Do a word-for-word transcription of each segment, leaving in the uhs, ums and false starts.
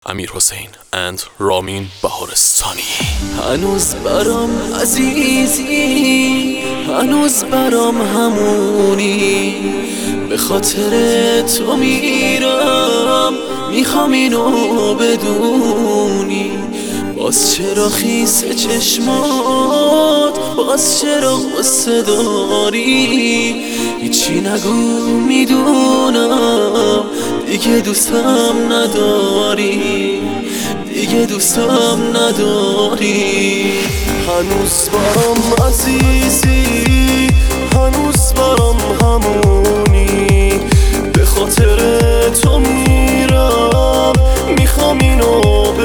امیر حسین and رامین بهارستانی. هنوز برام عزیزی، هنوز برام همونی، به خاطر تو میرم، میخوام اینو بدونی. باز چرا خیس چشمات، باز چرا غصه داری؟ هیچی نگو میدونم دیگه دوستم نداری، دیگه دوستم نداری. هنوز برام عزیزی، هنوز برام همونی، به خاطر تو میرم، میخوام اینو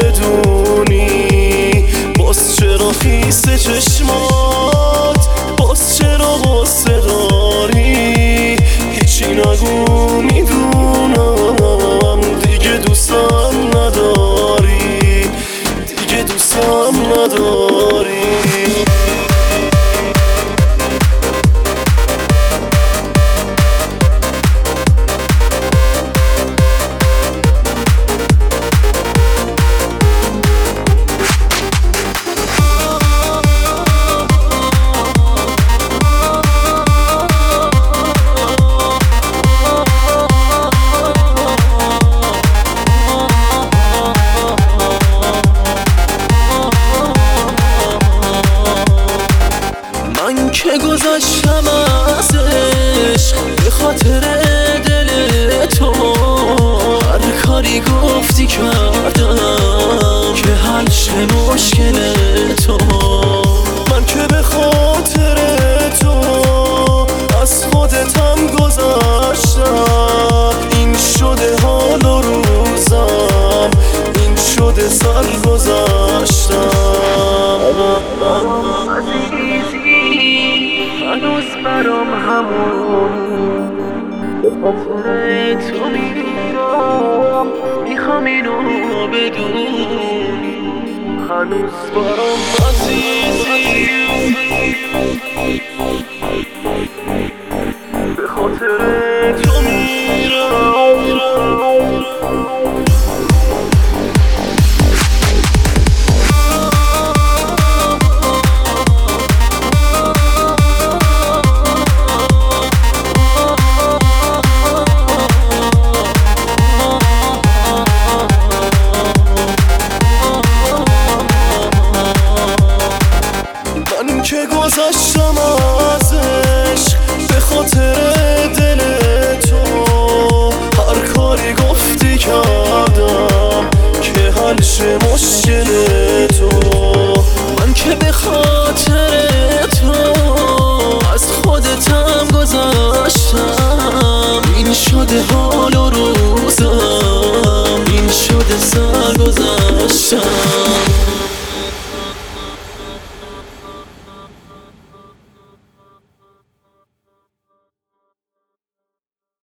بدونی. باز چرا خیس چشمات، باز چرا غصه داری؟ هیچی نگو میدونم دیگه دوستم نداری، دیگه دوستم نداری. من که گذاشتم از عشق به خاطر دل تو، هر کاری گفتی کردم که حل شه مشکل تو. من که به خاطر تو از خودتم گذاشتم، این شده حال و روزم، این شده سر گذاشتم. هنوز برام همون، به خاطر تو میرم، میخوام اینو بدونی. هنوز برام عزیزی، به خاطر